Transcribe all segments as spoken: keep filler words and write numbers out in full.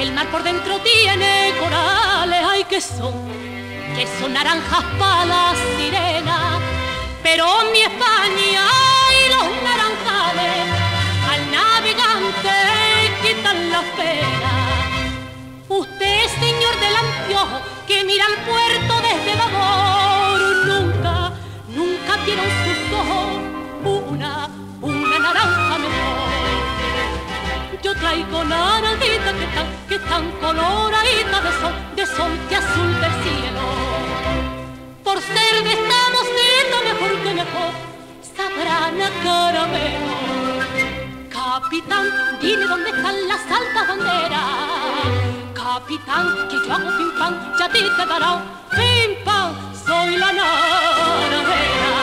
El mar por dentro tiene corales, ay, que son, que son naranjas para la sirena. Pero mi España y los naranjales al navegante quitan la pena. Usted, señor del anteojo, que mira al puerto desde Babor, nunca, nunca vieron sus ojos una, una naranja mejor. Yo traigo naranjitas que están, que están coloraditas de sol, de sol que azul del cielo. Por ser de esta moceta mejor que mejor, sabrán a caramelo. Capitán, dime dónde están las altas banderas. Capitán, que yo hago pim pam, ya a ti te dará pim pam, soy la naranjera.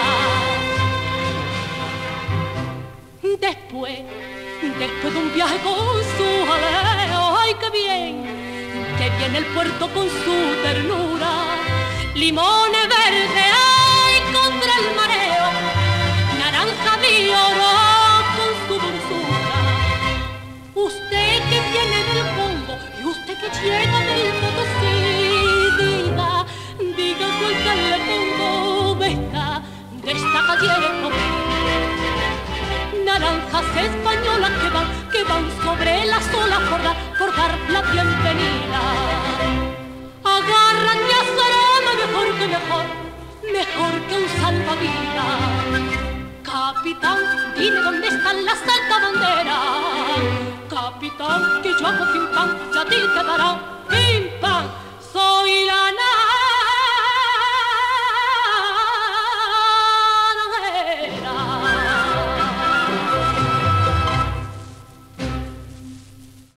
Después, después de un viaje con su jaleo, ay, qué bien, que viene el puerto con su ternura. Limones verdes, ay, contra el mareo, naranja de oro con su dulzura. Usted que viene del Congo y usted que llega del Potosí, diga, diga cuál tal le pongo de esta, de esta calle Popí. Naranjas españolas que van, que van sobre las olas por dar, por dar la bienvenida. Agarran y azarama mejor que mejor, mejor que un salvavidas. Capitán, dime dónde están las altas banderas. Capitán, que yo hago pim pam, ya a ti te dará pim pam, soy la nana.